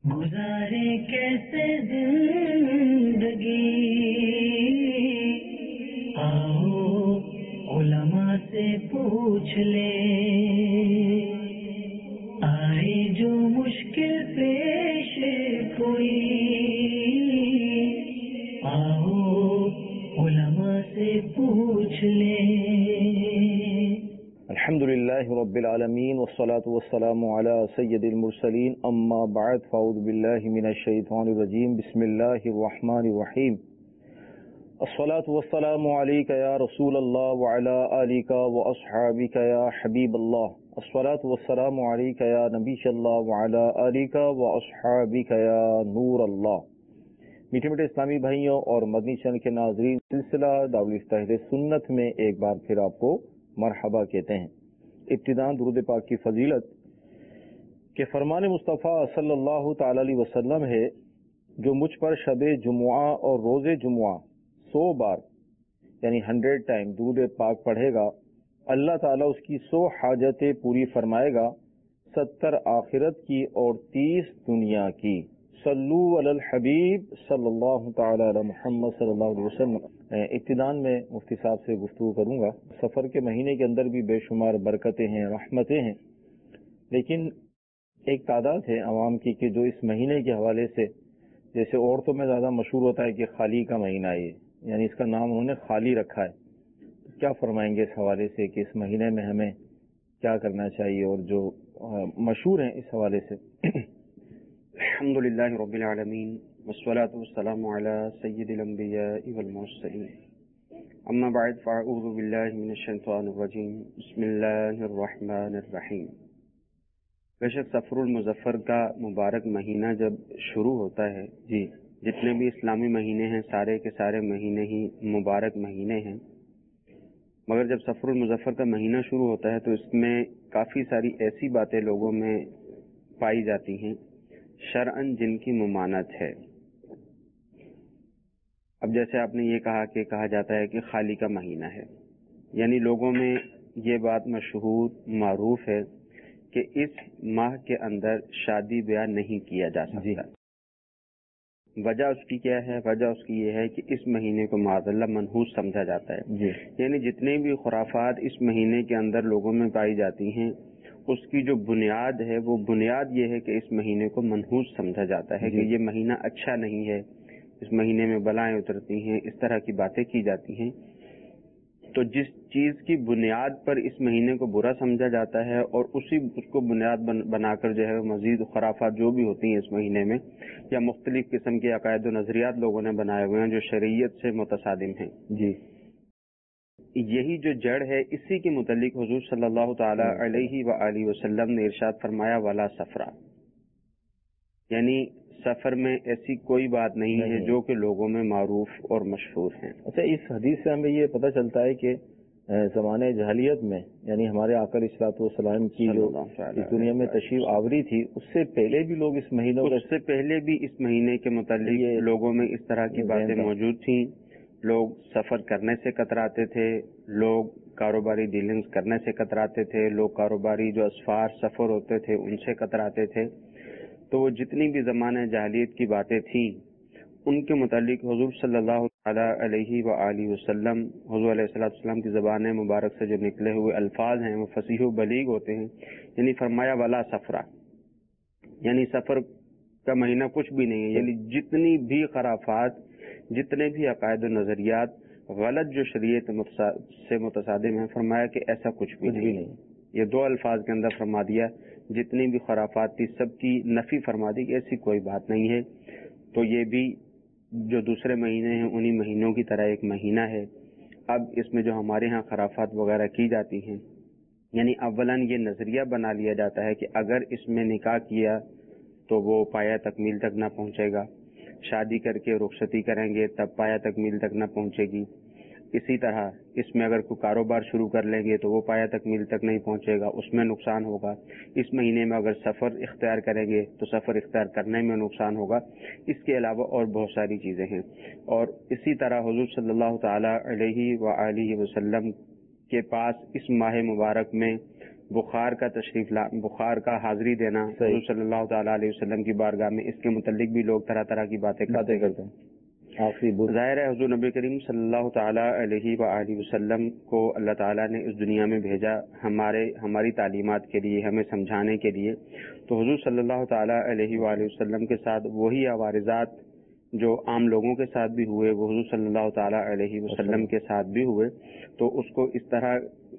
گزارے کیسے زندگی، آؤ علماء سے پوچھ لے، آئے جو مشکل پیش کوئی، آؤ علماء سے پوچھ لے۔ الحمدللہ رب العالمین والصلاة والسلام علی سید المرسلین، اما بعد فاعوذ باللہ من الشیطان الرجیم، بسم اللہ الرحمن الرحیم۔ الصلاة والسلام علیک یا رسول اللہ وعلی آلک واصحابک یا حبیب اللہ، الصلاة والسلام علیک یا نبی اللہ وعلی آلک واصحابک یا نور اللہ۔ میٹھے میٹھے اسلامی بھائیوں اور مدنی چینل کے ناظرین، سلسلہ دعوت اہل سنت میں ایک بار پھر آپ کو مرحبا کہتے ہیں۔ ابتداء درود پاک کی فضیلت کہ فرمان مصطفیٰ صلی اللہ تعالی علیہ وسلم ہے، جو مجھ پر شب جمعہ اور روز جمعہ 100 بار یعنی 100 ٹائم درود پاک پڑھے گا، اللہ تعالیٰ اس کی 100 حاجتیں پوری فرمائے گا، 70 آخرت کی اور 30 دنیا کی۔ صلو علی الحبیب صلی اللہ تعالی علی محمد صلی اللہ علیہ وسلم۔ ابتداء میں مفتی صاحب سے گفتگو کروں گا۔ سفر کے مہینے کے اندر بھی بے شمار برکتیں ہیں، رحمتیں ہیں، لیکن ایک تعداد ہے عوام کی کہ جو اس مہینے کے حوالے سے، جیسے عورتوں میں زیادہ مشہور ہوتا ہے کہ خالی کا مہینہ ہے، یعنی اس کا نام انہوں نے خالی رکھا ہے، کیا فرمائیں گے اس حوالے سے کہ اس مہینے میں ہمیں کیا کرنا چاہیے، اور جو مشہور ہیں اس حوالے سے؟ الحمدللہ رب العالمین والصلاة والسلام علی سید الانبیاء والمرسلین، اما بعد فاعوذ باللہ من الشیطان الرجیم، بسم اللہ الرحمن الرحیم۔ بے شک سفر المظفر کا مبارک مہینہ جب شروع ہوتا ہے، جی، جتنے بھی اسلامی مہینے ہیں سارے کے سارے مہینے ہی مبارک مہینے ہیں، مگر جب سفر المظفر کا مہینہ شروع ہوتا ہے تو اس میں کافی ساری ایسی باتیں لوگوں میں پائی جاتی ہیں شرعاً جن کی ممانعت ہے۔ اب جیسے آپ نے یہ کہا کہ کہا جاتا ہے کہ خالی کا مہینہ ہے، یعنی لوگوں میں یہ بات مشہور معروف ہے کہ اس ماہ کے اندر شادی بیاہ نہیں کیا جا سکتا۔ وجہ اس کی کیا ہے؟ وجہ اس کی یہ ہے کہ اس مہینے کو معاذ اللہ منحوس سمجھا جاتا ہے، یعنی جتنے بھی خرافات اس مہینے کے اندر لوگوں میں پائی جاتی ہیں، اس کی جو بنیاد ہے وہ بنیاد یہ ہے کہ اس مہینے کو منحوس سمجھا جاتا ہے کہ یہ مہینہ اچھا نہیں ہے، اس مہینے میں بلائیں اترتی ہیں، اس طرح کی باتیں کی جاتی ہیں۔ تو جس چیز کی بنیاد پر اس مہینے کو برا سمجھا جاتا ہے اور اس کو بنیاد بنا کر جو ہے مزید خرافات جو بھی ہوتی ہیں اس مہینے میں، یا مختلف قسم کے عقائد و نظریات لوگوں نے بنائے ہوئے ہیں جو شریعت سے متصادم ہیں، یہی جو جڑ ہے، اسی کے متعلق حضور صلی اللہ تعالی علیہ وآلہ وسلم نے ارشاد فرمایا ولا سفرا، یعنی سفر میں ایسی کوئی بات نہیں ہے جو کہ لوگوں میں معروف اور مشہور ہیں۔ اچھا، اس حدیث سے ہمیں یہ پتہ چلتا ہے کہ زمانے جاہلیت میں، یعنی ہمارے آقا علیہ الصلوۃ والسلام کی جو اس دنیا میں تشریف آوری تھی، اس سے پہلے بھی لوگ اس مہینوں اس سے پہلے بھی اس مہینے کے متعلق لوگوں میں اس طرح کی باتیں موجود تھیں۔ لوگ سفر کرنے سے کتراتے تھے، لوگ کاروباری ڈیلنگز کرنے سے کتراتے تھے، لوگ کاروباری جو اسفار سفر ہوتے تھے ان سے کتراتے تھے۔ تو وہ جتنی بھی زمانہ جاہلیت کی باتیں تھیں ان کے متعلق حضور صلی اللہ تعالی علیہ وآلہ وسلم، حضور علیہ السلام کی زبان مبارک سے جو نکلے ہوئے الفاظ ہیں وہ فصیح و بلیغ ہوتے ہیں، یعنی فرمایا ولا سفرا، یعنی سفر کا مہینہ کچھ بھی نہیں ہے، یعنی جتنی بھی خرافات، جتنے بھی عقائد و نظریات غلط جو شریعت سے متصادم ہیں، فرمایا کہ ایسا کچھ بھی نہیں۔ یہ دو الفاظ کے اندر فرما دیا، جتنی بھی خرافات تھی سب کی نفی فرما دی کہ ایسی کوئی بات نہیں ہے۔ تو یہ بھی جو دوسرے مہینے ہیں انہی مہینوں کی طرح ایک مہینہ ہے۔ اب اس میں جو ہمارے ہاں خرافات وغیرہ کی جاتی ہیں، یعنی اولاً یہ نظریہ بنا لیا جاتا ہے کہ اگر اس میں نکاح کیا تو وہ پایہ تکمیل تک نہ پہنچے گا، شادی کر کے رخصتی کریں گے تب پایہ تکمیل تک نہ پہنچے گی، اسی طرح اس میں اگر کوئی کاروبار شروع کر لیں گے تو وہ پایہ تکمیل تک نہیں پہنچے گا، اس میں نقصان ہوگا، اس مہینے میں اگر سفر اختیار کریں گے تو سفر اختیار کرنے میں نقصان ہوگا، اس کے علاوہ اور بہت ساری چیزیں ہیں۔ اور اسی طرح حضور صلی اللہ تعالی علیہ وآلہ وسلم کے پاس اس ماہ مبارک میں بخار کا تشریف بخار کا حاضری دینا حضور صلی اللہ تعالیٰ علیہ وسلم کی بارگاہ میں، اس کے متعلق بھی لوگ طرح طرح کی باتیں کرتے ہیں۔ آخری ظاہر ہے حضور نبی کریم صلی اللہ تعالیٰ علیہ وآلہ وسلم کو اللہ تعالیٰ نے اس دنیا میں بھیجا ہماری تعلیمات کے لیے، ہمیں سمجھانے کے لیے، تو حضور صلی اللہ تعالیٰ علیہ وآلہ وسلم کے ساتھ وہی عوارضات جو عام لوگوں کے ساتھ بھی ہوئے وہ حضور صلی اللہ تعالیٰ علیہ وسلم کے ساتھ بھی ہوئے، تو اس کو اس طرح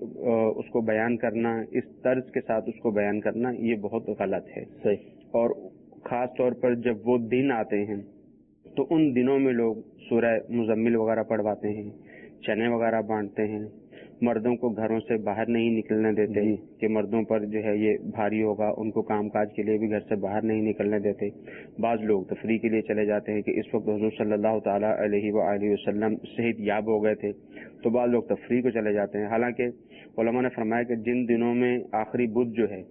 اس کو بیان کرنا، اس طرز کے ساتھ اس کو بیان کرنا، یہ بہت غلط ہے۔ صحیح۔ اور خاص طور پر جب وہ دن آتے ہیں تو ان دنوں میں لوگ سورہ مزمل وغیرہ پڑھواتے ہیں، چنے وغیرہ بانٹتے ہیں، مردوں کو گھروں سے باہر نہیں نکلنے دیتے کہ مردوں پر جو ہے یہ بھاری ہوگا، ان کو کام کاج کے لیے بھی گھر سے باہر نہیں نکلنے دیتے۔ بعض لوگ تفریح کے لیے چلے جاتے ہیں کہ اس وقت حضور صلی اللہ تعالیٰ علیہ وآلہ وسلم صحت یاب ہو گئے تھے، تو بعض لوگ تفریح کو چلے جاتے ہیں۔ حالانکہ علماء نے فرمایا کہ جن دنوں میں آخری بدھ جو ہے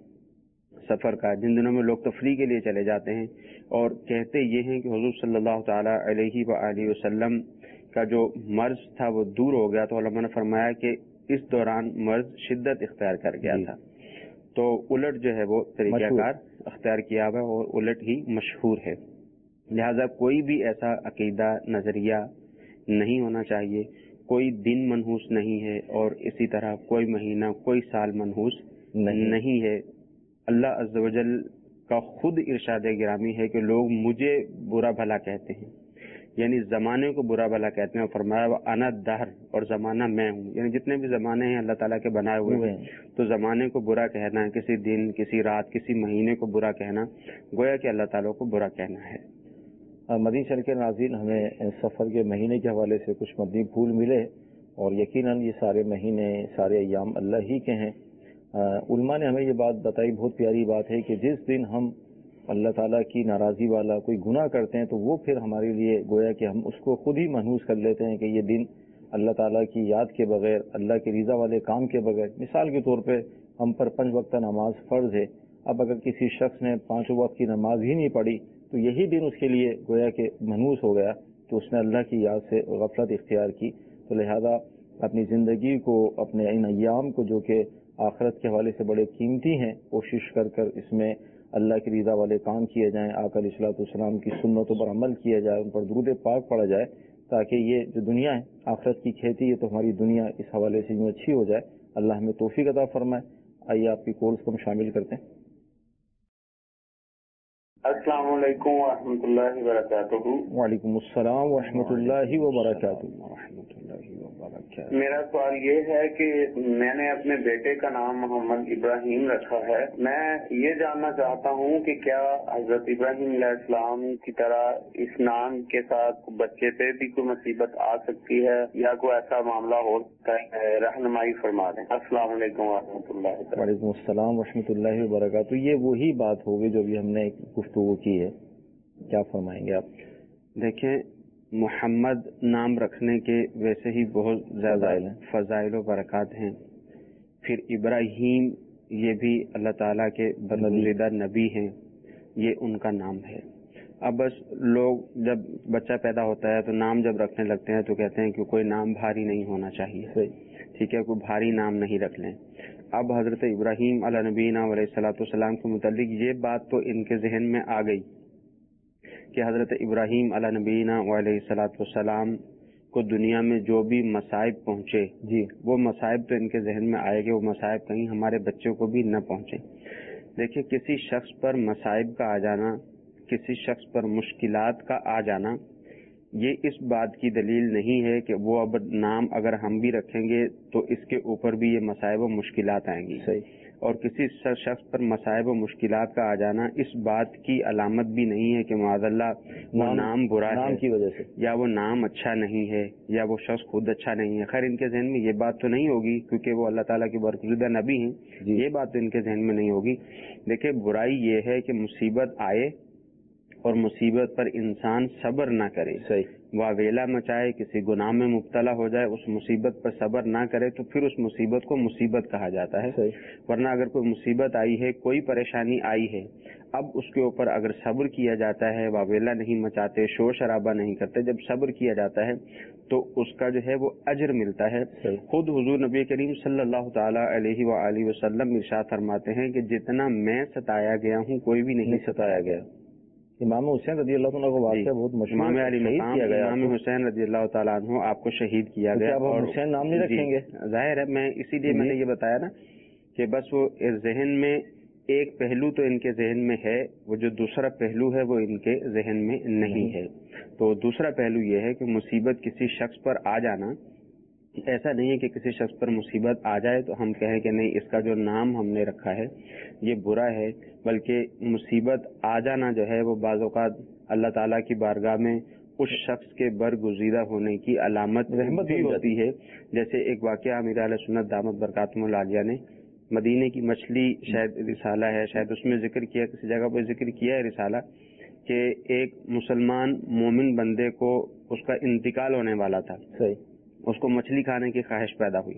سفر کا، جن دنوں میں لوگ تفریح کے لیے چلے جاتے ہیں اور کہتے یہ ہیں کہ حضور صلی اللہ تعالیٰ علیہ وآلہ وسلم کا جو مرض تھا وہ دور ہو گیا، تو علماء نے فرمایا کہ اس دوران مرض شدت اختیار کر گیا تھا، تو الٹ جو ہے وہ طریقہ کار اختیار کیا ہوا اور الٹ ہی مشہور ہے۔ لہذا کوئی بھی ایسا عقیدہ نظریہ نہیں ہونا چاہیے، کوئی دن منحوس نہیں ہے، اور اسی طرح کوئی مہینہ کوئی سال منحوس نہیں ہے۔ اللہ عز و جل کا خود ارشاد گرامی ہے کہ لوگ مجھے برا بھلا کہتے ہیں، یعنی زمانے کو برا بھلا کہتے ہیں، فرمایا انا دہر، اور زمانہ میں ہوں، یعنی جتنے بھی زمانے ہیں اللہ تعالیٰ کے بنائے ہوئے ہیں، تو زمانے کو برا کہنا، کسی دن، کسی رات، کسی مہینے کو برا کہنا گویا کہ اللہ تعالیٰ کو برا کہنا ہے۔ مدنی چینل کے ناظرین، ہمیں سفر کے مہینے کے حوالے سے کچھ مدنی پھول ملے، اور یقیناً یہ سارے مہینے، سارے ایام اللہ ہی کے ہیں۔ علماء نے ہمیں یہ بات بتائی، بہت پیاری بات ہے، کہ جس دن ہم اللہ تعالیٰ کی ناراضی والا کوئی گناہ کرتے ہیں تو وہ پھر ہمارے لیے گویا کہ ہم اس کو خود ہی منحوس کر لیتے ہیں کہ یہ دن اللہ تعالیٰ کی یاد کے بغیر، اللہ کی رضا والے کام کے بغیر، مثال کے طور پہ ہم پر 5 وقتہ نماز فرض ہے، اب اگر کسی شخص نے 5 وقت کی نماز ہی نہیں پڑھی تو یہی دن اس کے لیے گویا کہ منحوس ہو گیا، تو اس نے اللہ کی یاد سے غفلت اختیار کی۔ تو لہذا اپنی زندگی کو، اپنے ان ایام کو جو کہ آخرت کے حوالے سے بڑے قیمتی ہیں، کوشش کر اس میں اللہ کی رضا والے کام کیے جائیں، آقا علیہ الصلوۃ والسلام کی سنتوں پر عمل کیا جائے، ان پر درود پاک پڑھا جائے، تاکہ یہ جو دنیا ہے آخرت کی کھیتی ہے، تو ہماری دنیا اس حوالے سے یوں اچھی ہو جائے۔ اللہ ہمیں توفیق عطا فرمائے۔ آئیے آپ کی کالز کو ہم شامل کرتے ہیں۔ السلام علیکم ورحمۃ اللہ وبرکاتہ۔ وعلیکم السلام ورحمۃ اللہ وبرکاتہ۔ میرا سوال یہ ہے کہ میں نے اپنے بیٹے کا نام محمد ابراہیم رکھا ہے، میں یہ جاننا چاہتا ہوں کہ کیا حضرت ابراہیم علیہ السلام کی طرح اس نام کے ساتھ بچے پہ بھی کوئی مصیبت آ سکتی ہے، یا کوئی ایسا معاملہ ہو سکتا ہے؟ رہنمائی فرما دیں۔ السلام علیکم ورحمۃ اللہ وبرکاتہ۔ وعلیکم السلام ورحمۃ اللہ وبرکاتہ۔ یہ وہی بات ہوگی جو ابھی ہم نے گفتگو کی ہے، کیا فرمائیں گے آپ؟ دیکھیں، محمد نام رکھنے کے ویسے ہی بہت زیادہ فضائل و برکات ہیں، پھر ابراہیم یہ بھی اللہ تعالیٰ کے برگزیدہ نبی ہیں، یہ ان کا نام ہے۔ اب بس لوگ جب بچہ پیدا ہوتا ہے تو نام جب رکھنے لگتے ہیں تو کہتے ہیں کہ کوئی نام بھاری نہیں ہونا چاہیے، ٹھیک ہے، کوئی بھاری نام نہیں رکھ لیں۔ اب حضرت ابراہیم علیہ نبینا علیہ الصلوۃ والسلام کے متعلق یہ بات تو ان کے ذہن میں آ گئی کہ حضرت ابراہیم علیہ نبینا علیہ الصلوۃ والسلام کو دنیا میں جو بھی مصائب پہنچے، وہ مصائب تو ان کے ذہن میں آئے کہ وہ مصائب کہیں ہمارے بچوں کو بھی نہ پہنچے۔ دیکھیں، کسی شخص پر مصائب کا آ جانا، کسی شخص پر مشکلات کا آ جانا، یہ اس بات کی دلیل نہیں ہے کہ وہ اب نام اگر ہم بھی رکھیں گے تو اس کے اوپر بھی یہ مصائب و مشکلات آئیں گی۔ اور کسی شخص پر مصائب و مشکلات کا آ جانا اس بات کی علامت بھی نہیں ہے کہ معاذ اللہ وہ نام برا ہے، نام کی وجہ سے، یا وہ نام اچھا نہیں ہے، یا وہ شخص خود اچھا نہیں ہے۔ خیر ان کے ذہن میں یہ بات تو نہیں ہوگی کیونکہ وہ اللہ تعالیٰ کے برگزیدہ نبی ہیں، یہ بات تو ان کے ذہن میں نہیں ہوگی۔ دیکھیں، برائی یہ ہے کہ مصیبت آئے اور مصیبت پر انسان صبر نہ کرے، صحیح، واویلا مچائے، کسی گناہ میں مبتلا ہو جائے، اس مصیبت پر صبر نہ کرے تو پھر اس مصیبت کو مصیبت کہا جاتا ہے. صحیح، ورنہ اگر کوئی مصیبت آئی ہے، کوئی پریشانی آئی ہے، اب اس کے اوپر اگر صبر کیا جاتا ہے، واویلا نہیں مچاتے، شور شرابہ نہیں کرتے، جب صبر کیا جاتا ہے تو اس کا جو ہے وہ اجر ملتا ہے. صحیح. خود حضور نبی کریم صلی اللہ تعالی علیہ وآلہ وسلم ارشاد فرماتے ہیں کہ جتنا میں ستایا گیا ہوں کوئی بھی نہیں ستایا گیا. امام حسین رضی اللہ عنہ کا واقعہ بہت مشہور امام ہے، علی شہید مقام کیا گیا. امام حسین رضی اللہ تعالیٰ عنہ آپ کو شہید کیا تو گیا. کیا اب ہم حسین نام نہیں رکھیں گے؟ ظاہر ہے، میں اسی لیے میں نے یہ بتایا نا کہ بس وہ ذہن میں ایک پہلو تو ان کے ذہن میں ہے، وہ جو دوسرا پہلو ہے وہ ان کے ذہن میں نہیں ہے. تو دوسرا پہلو یہ ہے کہ مصیبت کسی شخص پر آ جانا، ایسا نہیں ہے کہ کسی شخص پر مصیبت آ جائے تو ہم کہیں کہ نہیں اس کا جو نام ہم نے رکھا ہے یہ برا ہے، بلکہ مصیبت آ جانا جو ہے وہ بعض اوقات اللہ تعالیٰ کی بارگاہ میں اس شخص کے برگزیدہ ہونے کی علامت رحمت بھی ہوتی ہے. جیسے ایک واقعہ امیر اہل سنت دامت برکاتہم العالیہ نے مدینے کی مچھلی، شاید رسالہ ہے، شاید اس میں ذکر کیا، کسی جگہ پہ ذکر کیا ہے رسالہ، کہ ایک مسلمان مومن بندے کو اس کا انتقال ہونے والا تھا. صحیح. اس کو مچھلی کھانے کی خواہش پیدا ہوئی.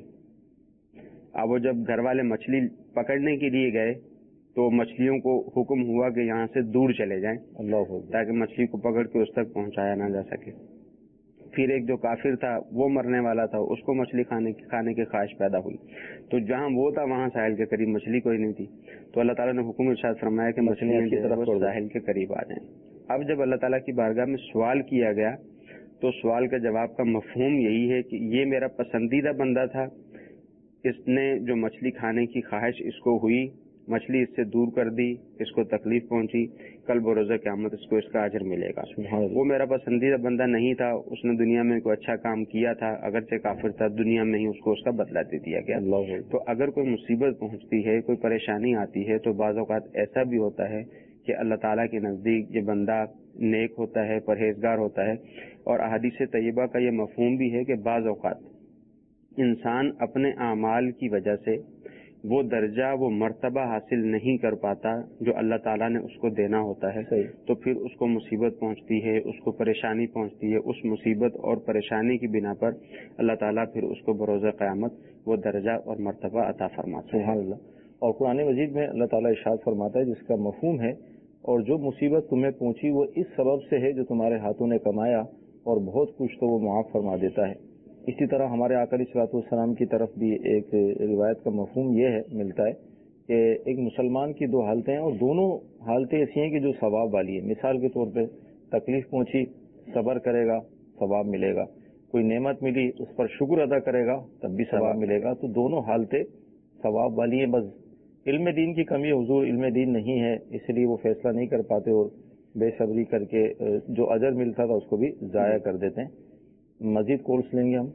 اب وہ جب گھر والے مچھلی پکڑنے کے لیے گئے تو مچھلیوں کو حکم ہوا کہ یہاں سے دور چلے جائیں اللہ تاکہ مچھلی کو پکڑ کے اس تک پہنچایا نہ جا سکے. پھر ایک جو کافر تھا وہ مرنے والا تھا، اس کو مچھلی کھانے کی خواہش پیدا ہوئی. تو جہاں وہ تھا وہاں ساحل کے قریب مچھلی کوئی نہیں تھی، تو اللہ تعالیٰ نے حکم ارشاد فرمایا کہ مچھلیاں کی طرف ساحل کے قریب آ جائیں. اب جب اللہ تعالیٰ کی بارگاہ میں سوال کیا گیا تو سوال کا جواب کا مفہوم یہی ہے کہ یہ میرا پسندیدہ بندہ تھا، اس نے جو مچھلی کھانے کی خواہش اس کو ہوئی، مچھلی اس سے دور کر دی، اس کو تکلیف پہنچی، کل بروز قیامت اس کو اس کا اجر ملے گا. وہ میرا پسندیدہ بندہ نہیں تھا، اس نے دنیا میں کوئی اچھا کام کیا تھا، اگرچہ کافر تھا، دنیا میں ہی اس کو اس کا بدلہ دے دیا گیا. تو اگر کوئی مصیبت پہنچتی ہے، کوئی پریشانی آتی ہے تو بعض اوقات ایسا بھی ہوتا ہے کہ اللہ تعالیٰ کے نزدیک یہ بندہ نیک ہوتا ہے، پرہیزگار ہوتا ہے. اور احادیث طیبہ کا یہ مفہوم بھی ہے کہ بعض اوقات انسان اپنے اعمال کی وجہ سے وہ درجہ، وہ مرتبہ حاصل نہیں کر پاتا جو اللہ تعالیٰ نے اس کو دینا ہوتا ہے. تو پھر اس کو مصیبت پہنچتی ہے، اس کو پریشانی پہنچتی ہے. اس مصیبت اور پریشانی کی بنا پر اللہ تعالیٰ پھر اس کو بروز قیامت وہ درجہ اور مرتبہ عطا فرماتا ہے. سبحان اللہ. اور قرآن مجید میں اللہ تعالیٰ ارشاد فرماتا ہے جس کا مفہوم ہے، اور جو مصیبت تمہیں پہنچی وہ اس سبب سے ہے جو تمہارے ہاتھوں نے کمایا، اور بہت کچھ تو وہ معاف فرما دیتا ہے. اسی طرح ہمارے آقا علیہ الصلوۃ والسلام کی طرف بھی ایک روایت کا مفہوم یہ ہے ملتا ہے کہ ایک مسلمان کی دو حالتیں ہیں، اور دونوں حالتیں ایسی ہیں کہ جو ثواب والی ہے. مثال کے طور پہ تکلیف پہنچی، صبر کرے گا ثواب ملے گا. کوئی نعمت ملی اس پر شکر ادا کرے گا تب بھی ثواب ملے گا. تو دونوں حالتیں ثواب والی ہیں. بس علم دین کی کمی، حضور علم دین نہیں ہے، اس لیے وہ فیصلہ نہیں کر پاتے اور بے صبری کر کے جو اجر ملتا تھا اس کو بھی ضائع کر دیتے ہیں. مزید کورس لیں گے ہم.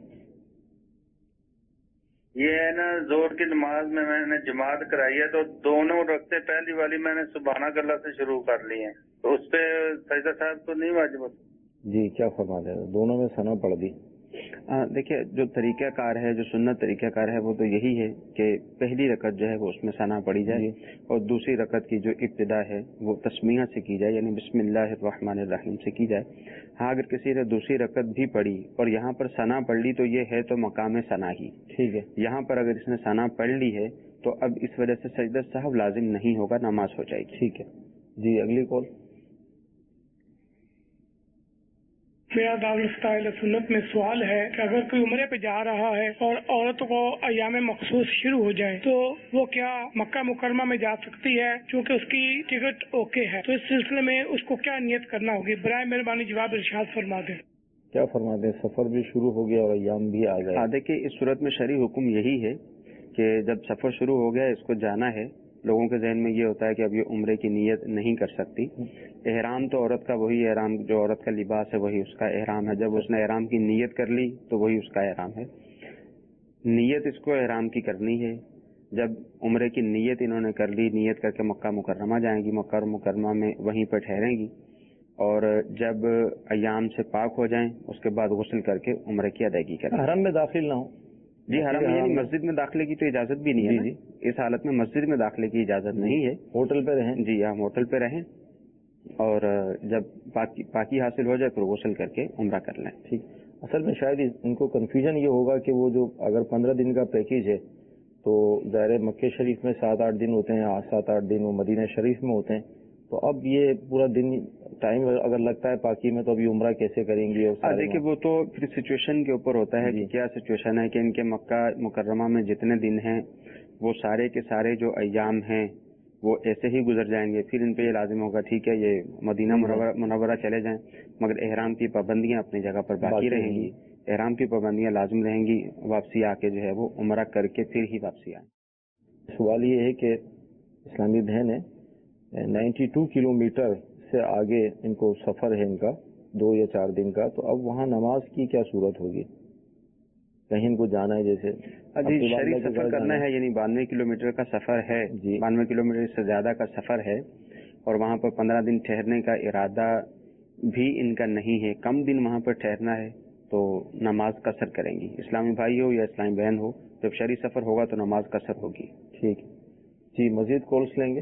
یہ ہے نا زور کی نماز میں نے جماعت کرائی ہے تو دونوں رکھتے پہلی والی میں نے سبحانک اللہ سے شروع کر لی ہے، تو اس پہ سجدہ صاحب تو نہیں واجب ہوتا؟ جی کیا فرما دیں، دونوں میں ثنا پڑھ دی. دیکھیے جو طریقہ کار ہے، جو سنت طریقہ کار ہے وہ تو یہی ہے کہ پہلی رکعت جو ہے وہ اس میں ثنا پڑھی جائے اور دوسری رکعت کی جو ابتدا ہے وہ تسمیہ سے کی جائے، یعنی بسم اللہ الرحمن الرحیم سے کی جائے. ہاں اگر کسی نے دوسری رکعت بھی پڑھی اور یہاں پر ثنا پڑھ لی تو یہ ہے تو مقام ثنا ہی ٹھیک ہے. یہاں پر اگر اس نے ثنا پڑھ لی ہے تو اب اس وجہ سے سجدہ سہو لازم نہیں ہوگا، نماز ہو جائے گی. ٹھیک ہے جی. اگلی کال. میرا دارالفتہ سنت میں سوال ہے کہ اگر کوئی عمرے پہ جا رہا ہے اور عورت کو ایام مخصوص شروع ہو جائے تو وہ کیا مکہ مکرمہ میں جا سکتی ہے چونکہ اس کی ٹکٹ اوکے ہے؟ تو اس سلسلے میں اس کو کیا نیت کرنا ہوگی؟ برائے مہربانی جواب ارشاد فرما دیں. کیا فرما دیں؟ سفر بھی شروع ہو گیا اور ایام بھی آ گئے. دیکھیے اس صورت میں شرعی حکم یہی ہے کہ جب سفر شروع ہو گیا اس کو جانا ہے، لوگوں کے ذہن میں یہ ہوتا ہے کہ اب یہ عمرے کی نیت نہیں کر سکتی. احرام تو عورت کا وہی احرام، جو عورت کا لباس ہے وہی اس کا احرام ہے. جب اس نے احرام کی نیت کر لی تو وہی اس کا احرام ہے. نیت اس کو احرام کی کرنی ہے. جب عمرے کی نیت انہوں نے کر لی، نیت کر کے مکہ مکرمہ جائیں گی، مکہ مکرمہ میں وہیں پہ ٹھہریں گی، اور جب ایام سے پاک ہو جائیں اس کے بعد غسل کر کے عمرے کی ادائیگی کریں. حرم میں داخل نہ ہو. جی حرم یعنی مسجد میں داخلے کی تو اجازت بھی نہیں ہے. اس حالت میں مسجد میں داخلے کی اجازت نہیں ہے. ہوٹل پہ رہیں. جی ہم ہوٹل پہ رہیں اور جب پاکی حاصل ہو جائے پھر غسل کر کے عمرہ کر لیں. ٹھیک. اصل میں شاید ان کو کنفیوژن یہ ہوگا کہ وہ جو اگر 15 دن کا پیکیج ہے تو ظاہر مکہ شریف میں 7-8 دن ہوتے ہیں, 7-8 دن وہ مدینہ شریف میں ہوتے ہیں, تو اب یہ پورا دن ٹائم اگر لگتا ہے پاکی میں تو ابھی عمرہ کیسے کریں گی؟ اور دیکھیے وہ تو پھر سچویشن کے اوپر ہوتا ہے کہ کیا سچویشن ہے, کہ ان کے مکہ مکرمہ میں جتنے دن ہیں وہ سارے کے سارے جو ایام ہیں وہ ایسے ہی گزر جائیں گے. پھر ان پہ یہ لازم ہوگا ٹھیک ہے یہ مدینہ منورہ چلے جائیں, مگر احرام کی پابندیاں اپنی جگہ پر باقی رہیں گی. احرام کی پابندیاں لازم رہیں گی. واپسی آ کے جو ہے وہ عمرہ کر کے پھر ہی واپسی آئیں. سوال یہ ہے کہ اسلامی بہن ہے 92 کلومیٹر سے آگے ان کو سفر ہے ان کا 2 یا 4 دن کا, تو اب وہاں نماز کی کیا صورت ہوگی؟ کہیں ان کو جانا ہے جیسے شہری سفر کرنا ہے, یعنی 92 کلومیٹر کا سفر ہے, 92 کلومیٹر سے زیادہ کا سفر ہے, اور وہاں پر 15 دن ٹھہرنے کا ارادہ بھی ان کا نہیں ہے, کم دن وہاں پر ٹھہرنا ہے تو نماز قصر کریں گی. اسلامی بھائی ہو یا اسلامی بہن ہو, جب شہری سفر ہوگا تو نماز قصر ہوگی. ٹھیک جی, مزید کالس لیں گے.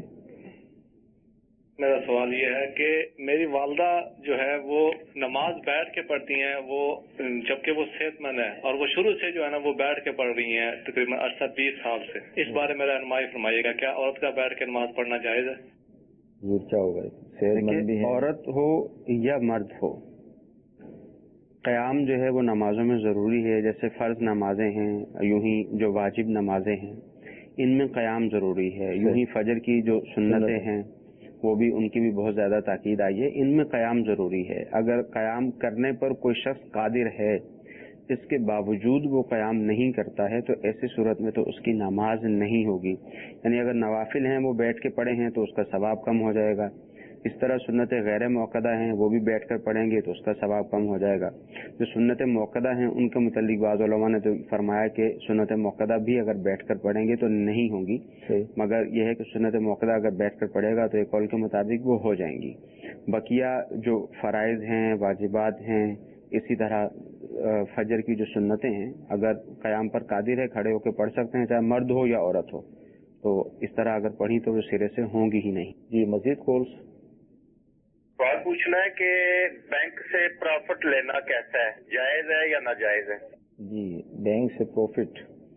میرا سوال یہ ہے کہ میری والدہ جو ہے وہ نماز بیٹھ کے پڑھتی ہیں, وہ جبکہ وہ صحت مند ہے, اور وہ شروع سے جو ہے نا وہ بیٹھ کے پڑھ رہی ہیں تقریباً 20 سال سے. اس بارے میں رہنمائی فرمائیے گا, کیا عورت کا بیٹھ کے نماز پڑھنا جائز ہے؟ کیا ہوگا صحت مند بھی ہے, عورت ہو یا مرد ہو, قیام جو ہے وہ نمازوں میں ضروری ہے. جیسے فرض نمازیں ہیں, یوں ہی جو واجب نمازیں ہیں ان میں قیام ضروری ہے. یوں ہی فجر کی جو سنتیں ہیں وہ بھی ان کی بھی بہت زیادہ تاکید آئی ہے, ان میں قیام ضروری ہے. اگر قیام کرنے پر کوئی شخص قادر ہے اس کے باوجود وہ قیام نہیں کرتا ہے تو ایسی صورت میں تو اس کی نماز نہیں ہوگی. یعنی اگر نوافل ہیں وہ بیٹھ کے پڑھے ہیں تو اس کا ثواب کم ہو جائے گا. اس طرح سنت غیر موقدہ ہیں وہ بھی بیٹھ کر پڑھیں گے تو اس کا ثواب کم ہو جائے گا. جو سنت موقدہ ہیں ان کے متعلق بعض علماء نے تو فرمایا کہ سنت موقدہ بھی اگر بیٹھ کر پڑھیں گے تو نہیں ہوں گی, مگر یہ ہے کہ سنت موقدہ اگر بیٹھ کر پڑھے گا تو ایک قول کے مطابق وہ ہو جائیں گی. بقیہ جو فرائض ہیں, واجبات ہیں, اسی طرح فجر کی جو سنتیں ہیں اگر قیام پر قادر ہے کھڑے ہو کے پڑھ سکتے ہیں, چاہے مرد ہو یا عورت ہو, تو اس طرح اگر پڑھی تو وہ سرے سے ہوں گی ہی نہیں. جی, مزید کالس. سوال پوچھنا ہے کہ بینک سے پروفٹ لینا کیسا ہے, جائز ہے یا ناجائز ہے؟ جی, بینک سے پروفٹ,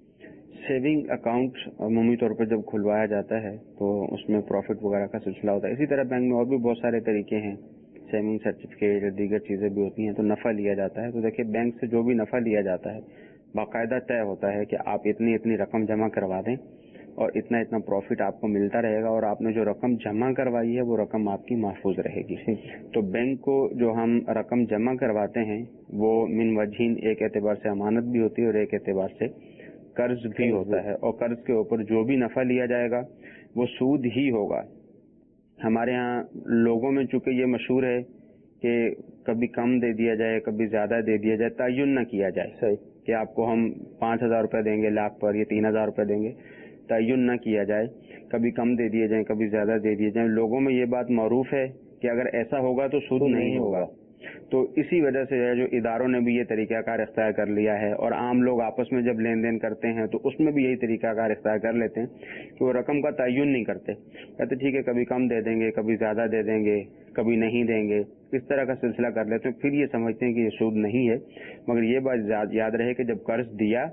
سیونگ اکاؤنٹ عمومی طور پر جب کھلوایا جاتا ہے تو اس میں پروفٹ وغیرہ کا سلسلہ ہوتا ہے. اسی طرح بینک میں اور بھی بہت سارے طریقے ہیں, سیونگ سرٹیفکیٹ اور دیگر چیزیں بھی ہوتی ہیں, تو نفع لیا جاتا ہے. تو دیکھیے بینک سے جو بھی نفع لیا جاتا ہے باقاعدہ طے ہوتا ہے کہ آپ اتنی رقم جمع کروا دیں اور اتنا پروفٹ آپ کو ملتا رہے گا, اور آپ نے جو رقم جمع کروائی ہے وہ رقم آپ کی محفوظ رہے گی. تو بینک کو جو ہم رقم جمع کرواتے ہیں وہ من وجہین, ایک اعتبار سے امانت بھی ہوتی ہے اور ایک اعتبار سے قرض بھی ہوتا ہے, اور قرض کے اوپر جو بھی نفع لیا جائے گا وہ سود ہی ہوگا. ہمارے ہاں لوگوں میں چونکہ یہ مشہور ہے کہ کبھی کم دے دیا جائے کبھی زیادہ دے دیا جائے, تعین نہ کیا جائے. صحیح کہ آپ کو ہم 5,000 روپے دیں گے لاکھ پر, یا 3,000 روپے دیں گے, تعین نہ کیا جائے, کبھی کم دے دیے جائیں کبھی زیادہ دے دیے جائیں. لوگوں میں یہ بات معروف ہے کہ اگر ایسا ہوگا تو سود نہیں ہوگا. تو اسی وجہ سے جو اداروں نے بھی یہ طریقہ کار اختیار کر لیا ہے, اور عام لوگ آپس میں جب لین دین کرتے ہیں تو اس میں بھی یہی طریقہ کار اختیار کر لیتے ہیں کہ وہ رقم کا تعین نہیں کرتے, کہتے ٹھیک ہے کبھی کم دے دیں گے کبھی زیادہ دے دیں گے کبھی نہیں دیں گے, اس طرح کا سلسلہ کر لیتے ہیں. پھر یہ سمجھتے ہیں کہ یہ سود نہیں ہے, مگر یہ بات یاد رہے کہ جب قرض دیا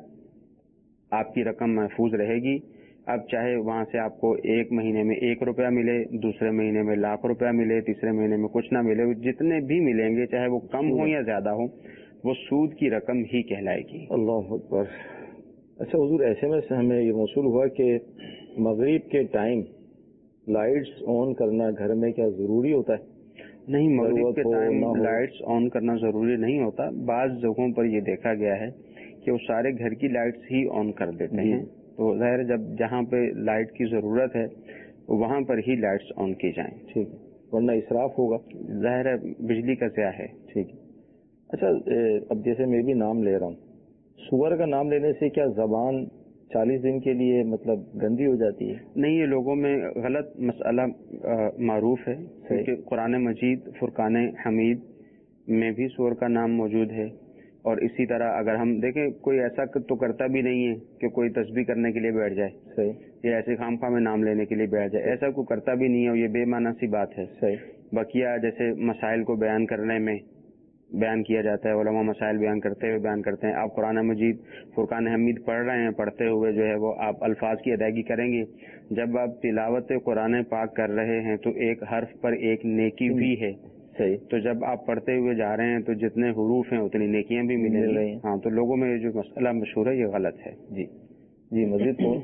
آپ کی رقم محفوظ رہے گی. اب چاہے وہاں سے آپ کو ایک مہینے میں 1 روپیہ ملے, دوسرے مہینے میں لاکھ روپیہ ملے, تیسرے مہینے میں کچھ نہ ملے, جتنے بھی ملیں گے چاہے وہ کم ہو یا زیادہ ہو وہ سود کی رقم ہی کہلائے گی. اللہ اکبر. اچھا حضور, ایسے میں سے ہمیں یہ موصول ہوا کہ مغرب کے ٹائم لائٹس آن کرنا گھر میں کیا ضروری ہوتا ہے؟ نہیں, مغرب کے ٹائم لائٹس آن کرنا ضروری نہیں ہوتا. بعض جگہوں پر یہ دیکھا گیا ہے کہ وہ سارے گھر کی لائٹس ہی آن کر دیتے ہیں, تو ظاہر جب جہاں پہ لائٹ کی ضرورت ہے وہاں پر ہی لائٹس آن کی جائیں. ٹھیک ہے, ورنہ اسراف ہوگا, ظاہر ہے بجلی کا ضیاع ہے. ٹھیک ہے. اچھا, اب جیسے میں بھی نام لے رہا ہوں, سور کا نام لینے سے کیا زبان 40 دن کے لیے مطلب گندی ہو جاتی ہے؟ نہیں, یہ لوگوں میں غلط مسئلہ معروف ہے, کیونکہ قرآن مجید فرقان حمید میں بھی سور کا نام موجود ہے. اور اسی طرح اگر ہم دیکھیں کوئی ایسا تو کرتا بھی نہیں ہے کہ کوئی تسبیح کرنے کے لیے بیٹھ جائے, صحیح, یا ایسے خام خواہ میں نام لینے کے لیے بیٹھ جائے, ایسا کوئی کرتا بھی نہیں ہے, اور یہ بے معنی سی بات ہے. صحیح, बकिया जैसे मसाइल को बयान करने में بیان کیا جاتا ہے, علماء مسائل بیان کرتے ہیں. آپ قرآن مجید فرقان حمید پڑھ رہے ہیں, پڑھتے ہوئے جو ہے وہ آپ الفاظ کی ادائیگی کریں گے. جب آپ تلاوت قرآن پاک کر رہے ہیں تو ایک حرف پر ایک نیکی بھی ہے. صحیح. تو جب آپ پڑھتے ہوئے جا رہے ہیں تو جتنے حروف ہیں اتنی نیکیاں بھی ملیں گی. ہاں, تو لوگوں میں یہ جو مسئلہ مشہور ہے یہ غلط ہے. جی جی مزید کون؟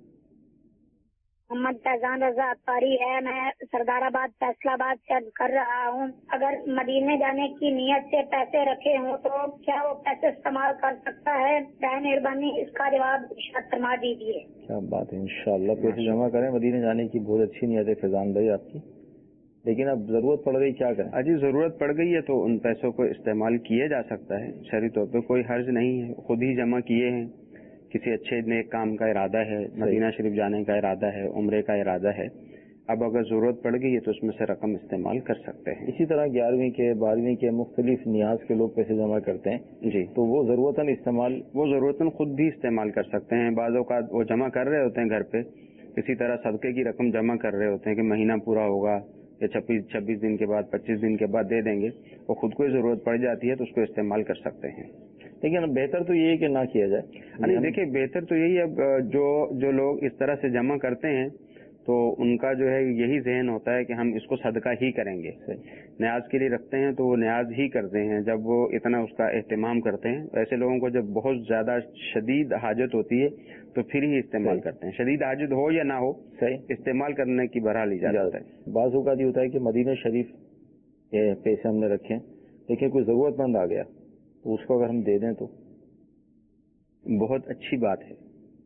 محمد فیضان رضا اطاری ہے. میں سردار آباد فیصلہ آباد سے عرض کر رہا ہوں, اگر مدینے جانے کی نیت سے پیسے رکھے ہوں تو کیا وہ پیسے استعمال کر سکتا ہے؟ برائے مہربانی اس کا جواب ارشاد فرما دیجیے. کیا بات ہے, انشاءاللہ پیسے جمع کریں. مدینے جانے کی بہت اچھی نیت ہے فیضان بھائی آپ کی, لیکن اب ضرورت پڑ گئی کیا کریں؟ جی ضرورت پڑ گئی ہے تو ان پیسوں کو استعمال کیا جا سکتا ہے. شرعی طور پہ کوئی حرج نہیں ہے. خود ہی جمع کیے ہیں, کسی اچھے نیک کام کا ارادہ ہے, مدینہ شریف جانے کا ارادہ ہے, عمرے کا ارادہ ہے. اب اگر ضرورت پڑ گئی ہے تو اس میں سے رقم استعمال کر سکتے ہیں. اسی طرح 11ویں کے 12ویں کے مختلف نیاز کے لوگ پیسے جمع کرتے ہیں. جی, تو وہ ضرورتاً خود بھی استعمال کر سکتے ہیں. بعض اوقات وہ جمع کر رہے ہوتے ہیں گھر پہ, اسی طرح صدقے کی رقم جمع کر رہے ہوتے ہیں کہ مہینہ پورا ہوگا یا 26 دن کے بعد 25 دن کے بعد دے دیں گے. وہ خود کو ضرورت پڑ جاتی ہے تو اس کو استعمال کر سکتے ہیں. لیکن بہتر تو یہی ہے کہ نہ کیا جائے. دیکھیں بہتر تو یہی ہے, اب جو لوگ اس طرح سے جمع کرتے ہیں تو ان کا جو ہے یہی ذہن ہوتا ہے کہ ہم اس کو صدقہ ہی کریں گے. نیاز کے لیے رکھتے ہیں تو وہ نیاز ہی کرتے ہیں. جب وہ اتنا اس کا اہتمام کرتے ہیں, ایسے لوگوں کو جب بہت زیادہ شدید حاجت ہوتی ہے تو پھر ہی استعمال کرتے ہیں. شدید حاجت ہو یا نہ ہو, استعمال کرنے کی بہرحال اجازت ہے. بعض اوقات یہ ہوتا ہے کہ مدینہ شریف پیسے ہم نے رکھے, لیکن کوئی ضرورت مند آ گیا تو اس کو اگر ہم دے دیں تو بہت اچھی بات ہے.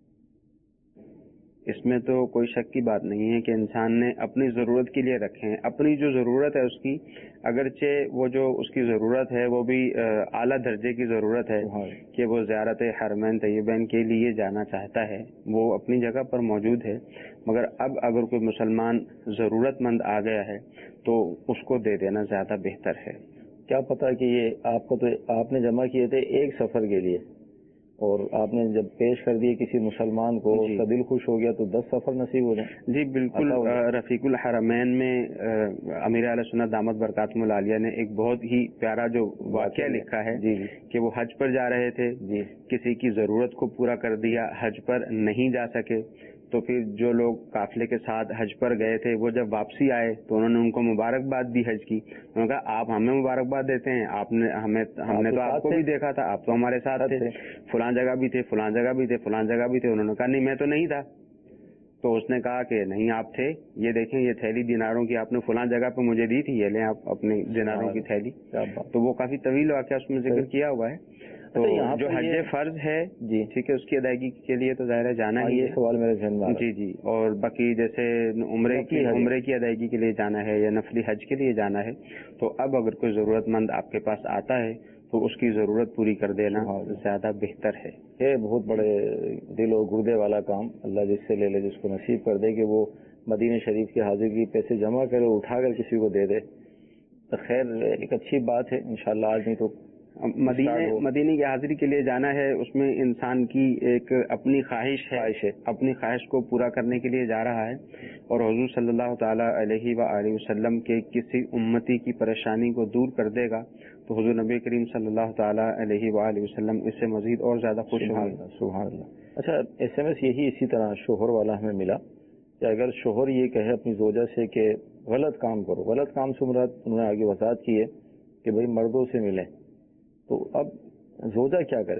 اس میں تو کوئی شک کی بات نہیں ہے کہ انسان نے اپنی ضرورت کے لیے رکھے ہیں. اپنی جو ضرورت ہے اس کی, اگرچہ وہ جو اس کی ضرورت ہے وہ بھی اعلیٰ درجے کی ضرورت ہے کہ وہ زیارت حرمین طیبین کے لیے جانا چاہتا ہے, وہ اپنی جگہ پر موجود ہے. مگر اب اگر کوئی مسلمان ضرورت مند آ گیا ہے تو اس کو دے دینا زیادہ بہتر ہے. کیا پتا کہ یہ آپ نے جمع کیے تھے ایک سفر کے لیے, اور آپ نے جب پیش کر دیے کسی مسلمان کو, اس کا دل خوش ہو گیا تو 10 سفر نصیب ہو جائیں. جی بالکل. رفیق الحرمین میں امیر اہل سنت دامت برکاتہم العالیہ نے ایک بہت ہی پیارا جو واقعہ لکھا ہے کہ وہ حج پر جا رہے تھے, کسی کی ضرورت کو پورا کر دیا, حج پر نہیں جا سکے, تو پھر جو لوگ قافلے کے ساتھ حج پر گئے تھے وہ جب واپسی آئے تو انہوں نے ان کو مبارکباد دی حج کی. انہوں نے کہا آپ ہمیں مبارکباد دیتے ہیں, ہم نے تو آپ کو بھی دیکھا تھا, آپ تو ہمارے ساتھ تھے, فلاں جگہ بھی تھے, فلاں جگہ بھی تھے, فلاں جگہ بھی تھے. انہوں نے کہا نہیں میں تو نہیں تھا. تو اس نے کہا کہ نہیں آپ تھے, یہ دیکھیں یہ تھیلی دیناروں کی آپ نے فلاں جگہ پہ مجھے دی تھی, یہ لیں آپ اپنی دیناروں کی تھیلی. تو وہ کافی طویل واقعہ اس میں ذکر کیا ہوا ہے. تو جو حج فرض ہے جی ٹھیک ہے, اس کی ادائیگی کے لیے تو ظاہر ہے جانا ہی ہے. سوال میرے ذہن میں جی, اور باقی جیسے عمرے کی ادائیگی کے لیے جانا ہے یا نفلی حج کے لیے جانا ہے, تو اب اگر کوئی ضرورت مند آپ کے پاس آتا ہے تو اس کی ضرورت پوری کر دینا زیادہ بہتر ہے. یہ بہت بڑے دل و گردے والا کام, اللہ جس سے لے لے جس کو نصیب کر دے کہ وہ مدینہ شریف کی حاضری کی پیسے جمع کرے, اٹھا کر کسی کو دے دے. تو خیر ایک اچھی بات ہے, انشاءاللہ آج نہیں تو مدینے کی حاضری کے لیے جانا ہے. اس میں انسان کی ایک اپنی خواہش ہے, اپنی خواہش کو پورا کرنے کے لیے جا رہا ہے, اور حضور صلی اللہ تعالی علیہ وآلہ وسلم کے کسی امتی کی پریشانی کو دور کر دے گا تو حضور نبی کریم صلی اللہ تعالی علیہ وآلہ وسلم اس سے مزید اور زیادہ خوش ہوں گے. سبحان اللہ. اچھا SMS یہی اسی طرح شوہر والا ہمیں ملا کہ اگر شوہر یہ کہے اپنی زوجہ سے کہ غلط کام کرو, غلط کام سے مراد انہوں نے آگے وضاحت کی ہے کہ بھائی مردوں سے ملیں, تو اب زوجہ کیا کرے؟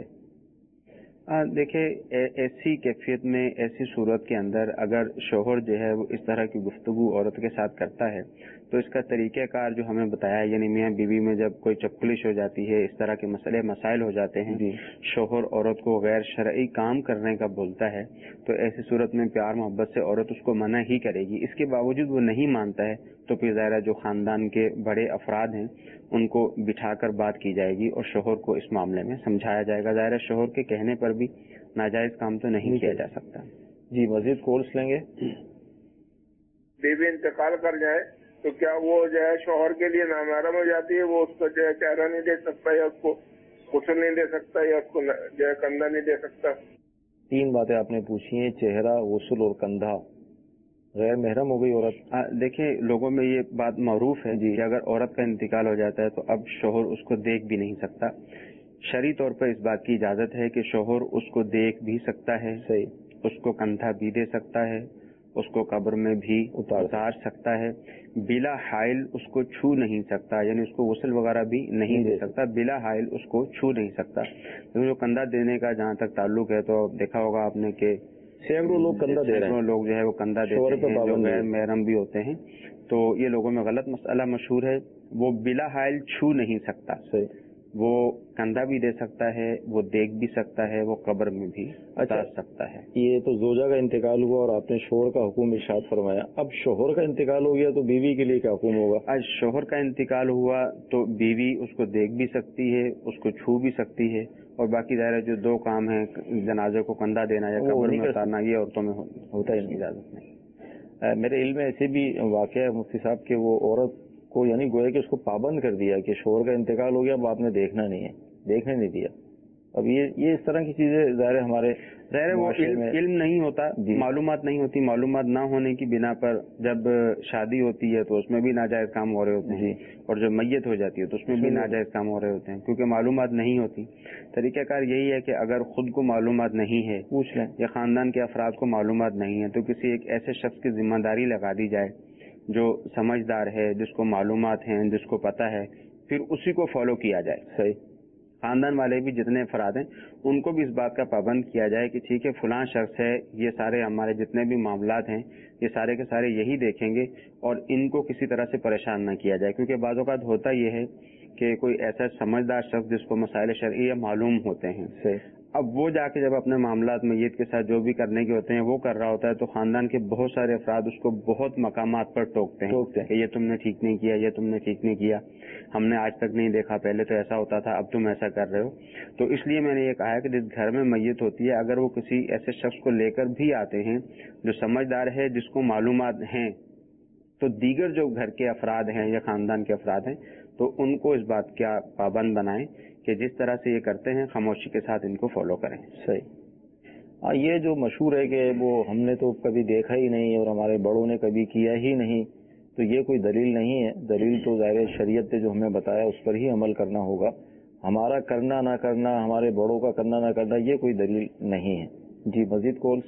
دیکھیں ایسی کیفیت میں, ایسی صورت کے اندر اگر شوہر جو ہے وہ اس طرح کی گفتگو عورت کے ساتھ کرتا ہے تو اس کا طریقہ کار جو ہمیں بتایا, یعنی میاں بیوی میں جب کوئی چپکلش ہو جاتی ہے, اس طرح کے مسائل ہو جاتے ہیں, شوہر عورت کو غیر شرعی کام کرنے کا بولتا ہے, تو ایسی صورت میں پیار محبت سے عورت اس کو منع ہی کرے گی. اس کے باوجود وہ نہیں مانتا ہے تو پھر ظاہر جو خاندان کے بڑے افراد ہیں ان کو بٹھا کر بات کی جائے گی اور شوہر کو اس معاملے میں سمجھایا جائے گا. ظاہر شوہر کے کہنے پر بھی ناجائز کام تو نہیں کیا جا سکتا. جی مزید کورس لیں گے. بیوی انتقال کر جائے تو کیا وہ جو ہے شوہر کے لیے نامحرم ہو جاتی ہے؟ وہ اس کو جو ہے چہرہ نہیں دے سکتا یا اس کو غسل نہیں دے سکتا یا اس کو جو ہے کندھا نہیں دے سکتا. 3 باتیں آپ نے پوچھی ہیں, چہرہ, غسل اور کندھا. غیر محرم ہو گئی عورت؟ دیکھیں لوگوں میں یہ بات معروف ہے کہ اگر عورت کا انتقال ہو جاتا ہے تو اب شوہر اس کو دیکھ بھی نہیں سکتا. شرعی طور پر اس بات کی اجازت ہے کہ شوہر اس کو دیکھ بھی سکتا ہے, اس کو کندھا بھی دے سکتا ہے, اس کو قبر میں بھی اتار سکتا ہے, بلا حائل اس کو چھو نہیں سکتا, یعنی اس کو غسل وغیرہ بھی نہیں دے سکتا, بلا حائل اس کو چھو نہیں سکتا. لیکن جو کندھا دینے کا جہاں تک تعلق ہے تو دیکھا ہوگا آپ نے کہ سینکڑوں لوگ کندھا دے رہے ہیں, سینکڑوں لوگ جو ہے وہ کندھا دیتے ہیں جو غیر محرم بھی ہوتے ہیں. تو یہ لوگوں میں غلط مسئلہ مشہور ہے. وہ بلا حائل چھو نہیں سکتا, وہ کندھا بھی دے سکتا ہے, وہ دیکھ بھی سکتا ہے, وہ قبر میں بھی اتار سکتا ہے. یہ تو زوجہ کا انتقال ہوا اور آپ نے شوہر کا حکم ارشاد فرمایا. اب شوہر کا انتقال ہو گیا تو بیوی کے لیے کیا حکم ہوگا؟ آج شوہر کا انتقال ہوا تو بیوی اس کو دیکھ بھی سکتی ہے, اس کو چھو بھی سکتی ہے, اور باقی ظاہر جو دو کام ہیں جنازے کو کندھا دینا یا قبر میں اتارنا یہ عورتوں میں ہوتا ہے, اجازت نہیں. میرے علم میں ایسے بھی واقعہ ہے مفتی صاحب کہ وہ عورت کو یعنی گویا کہ اس کو پابند کر دیا کہ شوہر کا انتقال ہو گیا, اب آپ نے دیکھنا نہیں ہے, دیکھنے نہیں دیا. اب یہ اس طرح کی چیزیں ظاہر ہمارے وہ علم نہیں ہوتا, معلومات نہیں ہوتی. معلومات نہ ہونے کی بنا پر جب شادی ہوتی ہے تو اس میں بھی ناجائز کام ہو رہے ہوتے ہیں, اور جب میت ہو جاتی ہے تو اس میں بھی ناجائز کام ہو رہے ہوتے ہیں, کیونکہ معلومات نہیں ہوتی. طریقہ کار یہی ہے کہ اگر خود کو معلومات نہیں ہے پوچھ لیں, یا خاندان کے افراد کو معلومات نہیں ہے, تو کسی ایک ایسے شخص کی ذمہ داری لگا دی جائے جو سمجھدار ہے, جس کو معلومات ہیں, جس کو پتہ ہے, پھر اسی کو فالو کیا جائے. صحیح. خاندان والے بھی جتنے افراد ہیں ان کو بھی اس بات کا پابند کیا جائے کہ ٹھیک ہے فلاں شخص ہے, یہ سارے ہمارے جتنے بھی معاملات ہیں یہ سارے کے سارے یہی دیکھیں گے, اور ان کو کسی طرح سے پریشان نہ کیا جائے. کیونکہ بعض اوقات ہوتا یہ ہے کہ کوئی ایسا سمجھدار شخص جس کو مسائل شرعیہ معلوم ہوتے ہیں, اب وہ جا کے جب اپنے معاملات میت کے ساتھ جو بھی کرنے کے ہوتے ہیں وہ کر رہا ہوتا ہے, تو خاندان کے بہت سارے افراد اس کو بہت مقامات پر ٹوکتے ہیں کہ یہ تم نے ٹھیک نہیں کیا, یہ تم نے ٹھیک نہیں کیا, ہم نے آج تک نہیں دیکھا, پہلے تو ایسا ہوتا تھا, اب تم ایسا کر رہے ہو. تو اس لیے میں نے یہ کہا کہ جس گھر میں میت ہوتی ہے اگر وہ کسی ایسے شخص کو لے کر بھی آتے ہیں جو سمجھدار ہے, جس کو معلومات ہیں, تو دیگر جو گھر کے افراد ہیں یا خاندان کے افراد ہیں تو ان کو اس بات کا پابند بنائیں کہ جس طرح سے یہ کرتے ہیں خاموشی کے ساتھ ان کو فالو کریں. صحیح. ہاں, یہ جو مشہور ہے کہ وہ ہم نے تو کبھی دیکھا ہی نہیں اور ہمارے بڑوں نے کبھی کیا ہی نہیں, تو یہ کوئی دلیل نہیں ہے. دلیل تو ظاہر شریعت نے جو ہمیں بتایا اس پر ہی عمل کرنا ہوگا. ہمارا کرنا نہ کرنا, ہمارے بڑوں کا کرنا نہ کرنا, یہ کوئی دلیل نہیں ہے. جی مزید کالس.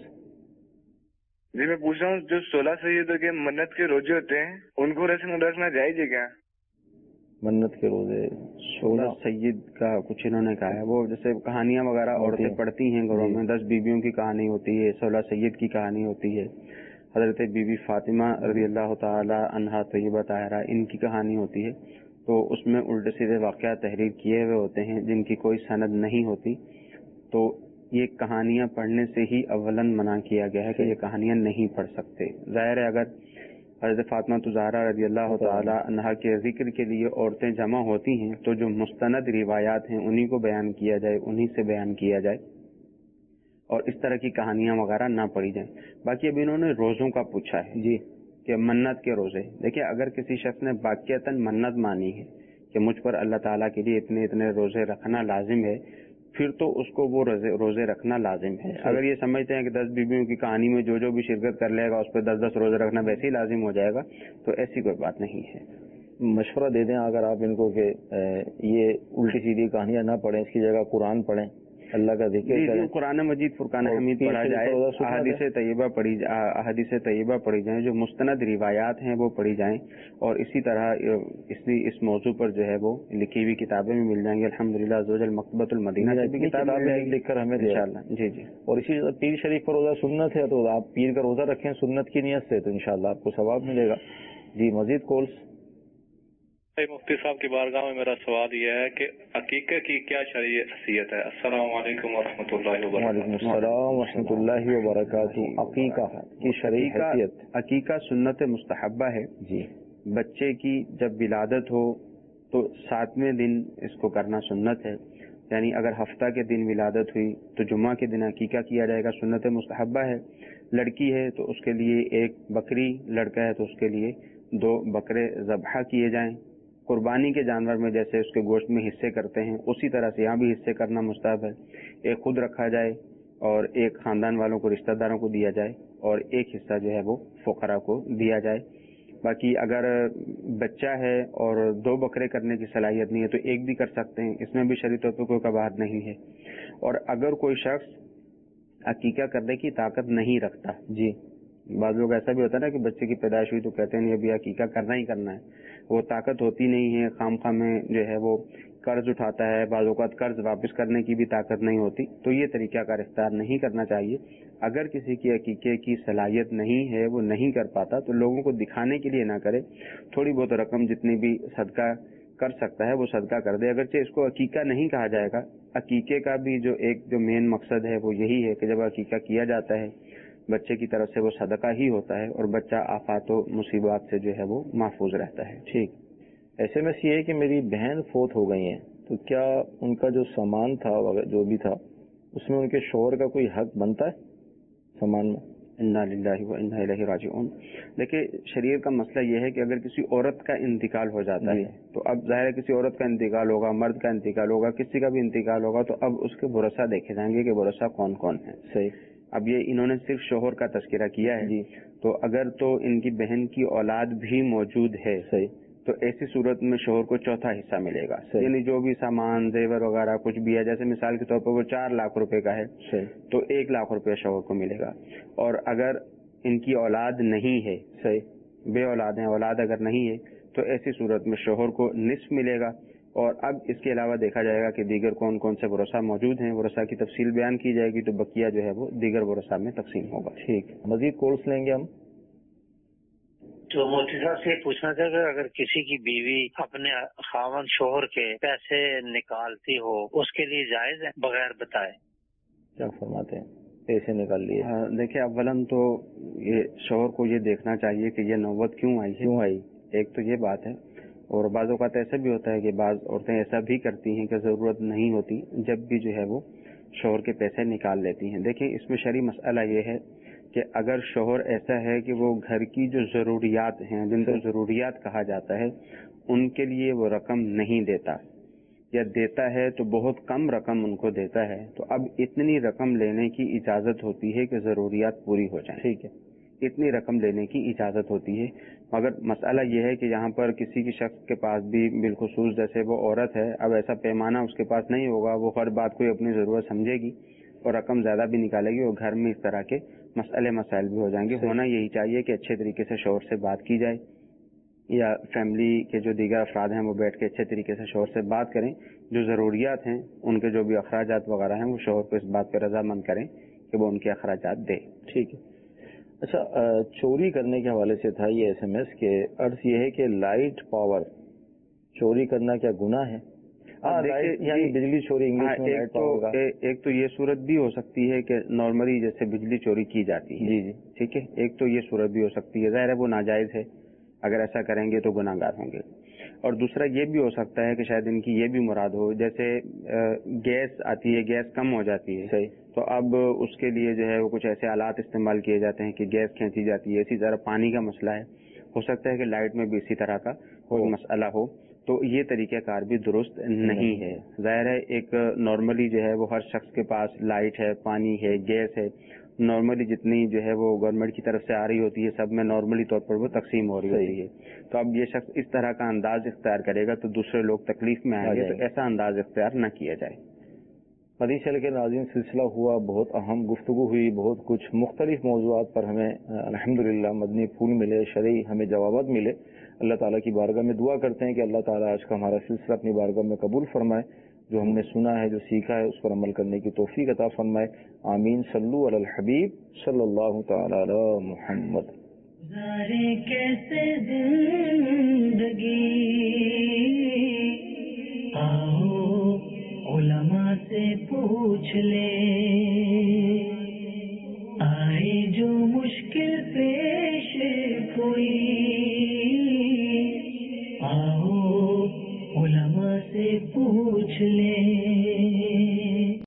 جی میں پوچھ رہا ہوں جو 16 سیدوں کے منت کے روزے ہوتے ہیں ان کو رکھنا جائز ہے کیا؟ منت کے روزے 16 سید کا کچھ انہوں نے کہا ہے, وہ جیسے کہانیاں وغیرہ عورتیں پڑھتی ہیں گھروں میں, 10 بیویوں کی کہانی ہوتی ہے, 16 سید کی کہانی ہوتی ہے, حضرت بی بی فاطمہ رضی اللہ تعالی عنہا طیبہ طاہرہ ان کی کہانی ہوتی ہے. تو اس میں الٹے سیدھے واقعات تحریر کیے ہوئے ہوتے ہیں جن کی کوئی سند نہیں ہوتی. تو یہ کہانیاں پڑھنے سے ہی اولاً منع کیا گیا ہے کہ یہ کہانیاں نہیں پڑھ سکتے. ظاہر ہے اگر حضرت فاطمہ زہرا رضی اللہ تعالی عنہا کے ذکر کے لیے عورتیں جمع ہوتی ہیں تو جو مستند روایات ہیں انہی کو بیان کیا جائے, انہی سے بیان کیا جائے, اور اس طرح کی کہانیاں وغیرہ نہ پڑھی جائیں. باقی اب انہوں نے روزوں کا پوچھا ہے جی کہ منت کے روزے. دیکھیں اگر کسی شخص نے واقعتاً منت مانی ہے کہ مجھ پر اللہ تعالیٰ کے لیے اتنے اتنے روزے رکھنا لازم ہے, پھر تو اس کو وہ روزے رکھنا لازم ہے. اگر یہ سمجھتے ہیں کہ 10 بیویوں کی کہانی میں جو بھی شرکت کر لے گا اس پہ 10 روزے رکھنا ویسے ہی لازم ہو جائے گا, تو ایسی کوئی بات نہیں ہے. مشورہ دے دیں اگر آپ ان کو کہ یہ الٹی سیدھی کہانیاں نہ پڑھیں, اس کی جگہ قرآن پڑھیں, اللہ کا ذکر کریں. قرآن مجید فرقان حمید پڑھا جائے, احادیث طیبہ پڑھی جائیں, جو مستند روایات ہیں وہ پڑھی جائیں, اور اسی طرح اس موضوع پر جو ہے وہ لکھی ہوئی کتابیں بھی مل جائیں گی الحمدللہ عز و جل. مکتبۃ المدینہ سے بھی کتابیں لکھ کر ہمیں انشاءاللہ. جی جی. اور اسی طرح پیر شریف پر روزہ سنت ہے تو آپ پیر کا روزہ رکھیں سنت کی نیت سے, تو انشاءاللہ آپ کو ثواب ملے گا. جی مزید کالس. مفتی صاحب کی بارگاہ میں میرا سوال یہ ہے کہ عقیقہ کی کیا شرعی حیثیت ہے؟ السلام علیکم ورحمۃ اللہ وبرکاتہ. وعلیکم السلام ورحمۃ اللہ وبرکاتہ. عقیقہ کی شرعی حیثیت. عقیقہ سنت مستحبہ ہے. جی. بچے کی جب ولادت ہو تو 7ویں دن اس کو کرنا سنت ہے. یعنی اگر ہفتہ کے دن ولادت ہوئی تو جمعہ کے دن عقیقہ کیا جائے گا, سنت مستحبہ ہے. لڑکی ہے تو اس کے لیے 1 بکری, لڑکا ہے تو اس کے لیے 2 بکرے ذبح کیے جائیں. قربانی کے جانور میں جیسے اس کے گوشت میں حصے کرتے ہیں اسی طرح سے یہاں بھی حصے کرنا مستحب ہے. 1 خود رکھا جائے اور 1 خاندان والوں کو رشتہ داروں کو دیا جائے, اور ایک حصہ جو ہے وہ فقراء کو دیا جائے. باقی اگر بچہ ہے اور 2 بکرے کرنے کی صلاحیت نہیں ہے تو 1 بھی کر سکتے ہیں، اس میں بھی شرعی طور پہ کوئی کباہت نہیں ہے. اور اگر کوئی شخص عقیقہ کرنے کی طاقت نہیں رکھتا، جی بعض لوگ ایسا بھی ہوتا ہے نا کہ بچے کی پیدائش ہوئی تو کہتے ہیں ابھی عقیقہ کرنا ہی کرنا ہے، وہ طاقت ہوتی نہیں ہے، خام خواہ میں جو ہے وہ قرض اٹھاتا ہے، بعض اوقات قرض واپس کرنے کی بھی طاقت نہیں ہوتی، تو یہ طریقہ کار اختیار نہیں کرنا چاہیے. اگر کسی کی عقیقے کی صلاحیت نہیں ہے، وہ نہیں کر پاتا، تو لوگوں کو دکھانے کے لیے نہ کرے، تھوڑی بہت رقم جتنی بھی صدقہ کر سکتا ہے وہ صدقہ کر دے. اگرچہ اس کو عقیقہ نہیں کہا جائے گا، عقیقے کا بھی جو مین مقصد ہے وہ یہی ہے کہ جب عقیقہ کیا جاتا ہے بچے کی طرف سے وہ صدقہ ہی ہوتا ہے اور بچہ آفات و مصیبات سے جو ہے وہ محفوظ رہتا ہے. ٹھیک. ایسے میں یہ ہے کہ میری بہن فوت ہو گئی ہیں، تو کیا ان کا جو سامان تھا جو بھی تھا اس میں ان کے شوہر کا کوئی حق بنتا ہے سامان میں؟ انا للہ و انا الیہ راجعون. دیکھیں شریعت کا مسئلہ یہ ہے کہ اگر کسی عورت کا انتقال ہو جاتا ہے تو اب ظاہر ہے کسی عورت کا انتقال ہوگا، مرد کا انتقال ہوگا، کسی کا بھی انتقال ہوگا، تو اب اس کے ورثہ دیکھے جائیں گے کہ ورثہ کون کون ہے. صحیح. اب یہ انہوں نے صرف شوہر کا تذکرہ کیا ہے، تو اگر تو ان کی بہن کی اولاد بھی موجود ہے، صحیح، تو ایسی صورت میں شوہر کو چوتھا حصہ ملے گا. یعنی جو بھی سامان زیور وغیرہ کچھ بھی ہے، جیسے مثال کے طور پر وہ 4 لاکھ روپے کا ہے تو 1 لاکھ روپے شوہر کو ملے گا. اور اگر ان کی اولاد نہیں ہے، صحیح، بے اولاد ہیں، اولاد اگر نہیں ہے تو ایسی صورت میں شوہر کو نصف ملے گا. اور اب اس کے علاوہ دیکھا جائے گا کہ دیگر کون کون سے ورثہ موجود ہیں، ورثہ کی تفصیل بیان کی جائے گی تو بقیہ جو ہے وہ دیگر ورثہ میں تقسیم ہوگا. ٹھیک. مزید کالس لیں گے ہم. تو مفتی صاحب سے پوچھنا تھا کہ اگر کسی کی بیوی اپنے خاوند شوہر کے پیسے نکالتی ہو اس کے لیے جائز ہے بغیر بتائے؟ کیا فرماتے ہیں؟ پیسے نکال لیے. دیکھیں اولاً تو یہ شوہر کو یہ دیکھنا چاہیے کہ یہ نوبت کیوں آئی. ایک تو یہ بات ہے. اور بعض اوقات ایسا بھی ہوتا ہے کہ بعض عورتیں ایسا بھی کرتی ہیں کہ ضرورت نہیں ہوتی جب بھی جو ہے وہ شوہر کے پیسے نکال لیتی ہیں. دیکھیں اس میں شرعی مسئلہ یہ ہے کہ اگر شوہر ایسا ہے کہ وہ گھر کی جو ضروریات ہیں، جن کو ضروریات کہا جاتا ہے، ان کے لیے وہ رقم نہیں دیتا یا دیتا ہے تو بہت کم رقم ان کو دیتا ہے، تو اب اتنی رقم لینے کی اجازت ہوتی ہے کہ ضروریات پوری ہو جائیں. ٹھیک ہے، اتنی رقم لینے کی اجازت ہوتی ہے. مگر مسئلہ یہ ہے کہ یہاں پر کسی کی شخص کے پاس بھی بالخصوص جیسے وہ عورت ہے، اب ایسا پیمانہ اس کے پاس نہیں ہوگا، وہ ہر بات کو اپنی ضرورت سمجھے گی اور رقم زیادہ بھی نکالے گی اور گھر میں اس طرح کے مسائل بھی ہو جائیں گے. ہونا یہی چاہیے کہ اچھے طریقے سے شوہر سے بات کی جائے یا فیملی کے جو دیگر افراد ہیں وہ بیٹھ کے اچھے طریقے سے شوہر سے بات کریں، جو ضروریات ہیں ان کے جو بھی اخراجات وغیرہ ہیں وہ شوہر کو اس بات پہ رضامند کریں کہ وہ ان کے اخراجات دے. ٹھیک ہے. اچھا، چوری کرنے کے حوالے سے تھا یہ SMS کہ عرض یہ ہے کہ لائٹ پاور چوری کرنا کیا گناہ ہے؟ یعنی بجلی چوری انگلش میں لائٹ پاور کا. ایک تو یہ صورت بھی ہو سکتی ہے کہ نارملی جیسے بجلی چوری کی جاتی ہے. جی. ٹھیک ہے، ایک تو یہ صورت بھی ہو سکتی ہے، ظاہر ہے وہ ناجائز ہے، اگر ایسا کریں گے تو گناہ گار ہوں گے. اور دوسرا یہ بھی ہو سکتا ہے کہ شاید ان کی یہ بھی مراد ہو، جیسے گیس آتی ہے، گیس کم ہو جاتی ہے. صحیح. تو اب اس کے لیے جو ہے وہ کچھ ایسے آلات استعمال کیے جاتے ہیں کہ گیس کھینچی جاتی ہے. اسی طرح پانی کا مسئلہ ہے، ہو سکتا ہے کہ لائٹ میں بھی اسی طرح کا کوئی مسئلہ ہو، تو یہ طریقہ کار بھی درست نہیں ہے. ظاہر ہے ایک نارملی جو ہے وہ ہر شخص کے پاس لائٹ ہے، پانی ہے، گیس ہے، نارملی جتنی جو ہے وہ گورنمنٹ کی طرف سے آ رہی ہوتی ہے سب میں نارملی طور پر وہ تقسیم ہو رہی ہوتی ہے. تو اب یہ شخص اس طرح کا انداز اختیار کرے گا تو دوسرے لوگ تکلیف میں آئیں گے، تو ایسا انداز اختیار نہ کیا جائے. مدنی چینل کے ناظرین، سلسلہ ہوا، بہت اہم گفتگو ہوئی، بہت کچھ مختلف موضوعات پر ہمیں الحمدللہ مدنی پھول ملے، شرعی ہمیں جوابات ملے. اللہ تعالیٰ کی بارگاہ میں دعا کرتے ہیں کہ اللہ تعالیٰ آج کا ہمارا سلسلہ اپنی بارگاہ میں قبول فرمائے، جو ہم نے سنا ہے، جو سیکھا ہے، اس پر عمل کرنے کی توفیق عطا فرمائے. آمین. صلو علی الحبیب صلی اللہ تعالی علی محمد. کیسے زندگی آؤ علماء سے پوچھ لے، آئے جو مشکل پیش کوئی، آؤ علماء سے پوچھ لے.